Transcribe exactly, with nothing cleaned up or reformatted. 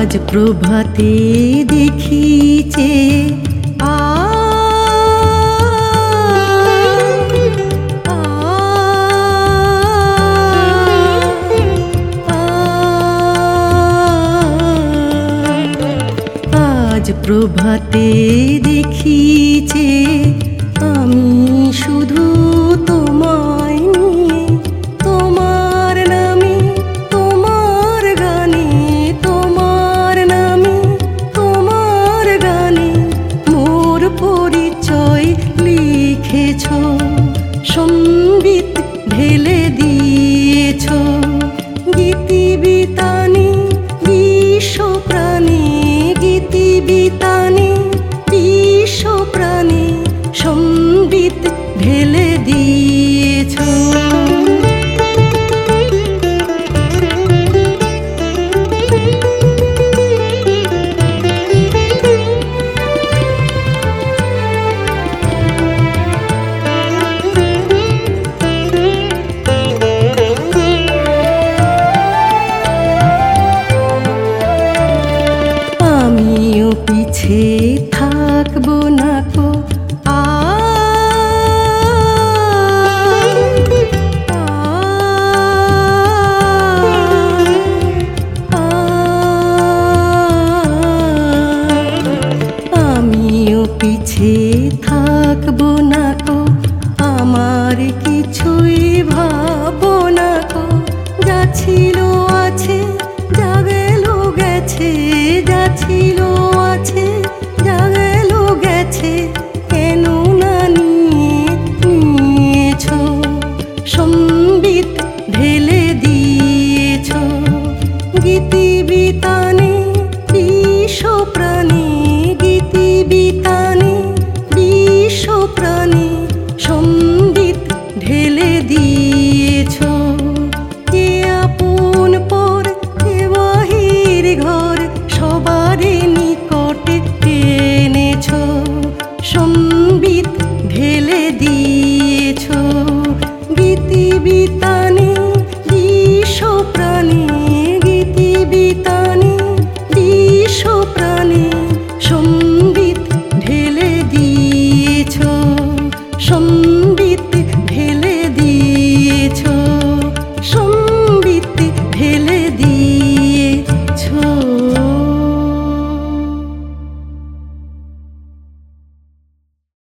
আজ প্রভাতে দেখিছে আ আজ প্রভাতে দেখিছে আমি শুধু তোমায় নিয়ে, তোমার নামে তোমার গানে, তোমার নামে তোমার গানে মোর পরিচয় লিখেছ, সংগীত ঢেলে দিয়েছ। গীতিবিতানে বিশ্বপ্রাণে, গীতিবিতানে বিশ্বপ্রাণে সংগীত ঢেলে দিয়েছ। আমিও পিছে থাকবো না কো আ আমিও পিছে থাকবো না কো, আমার কিছুই ভাবো না কো। যা ছিল আছে, যা গেল গেছে, যা ছিল আছে, যা গেল গেছে, কেন না নিয়ে নিয়েছ, সংগীত ঢেলে দিয়েছ। গীতিবিতানে বিশ্বপ্রাণে, গীতিবিতানে বিশ্বপ্রাণে সংগীত ঢেলে দিয়েছ। কে আপন পর, কে বাহির ঘর, সবারে নিকটে এনেছ, সংগীত ঢেলে দিয়েছ। গীতিবিতা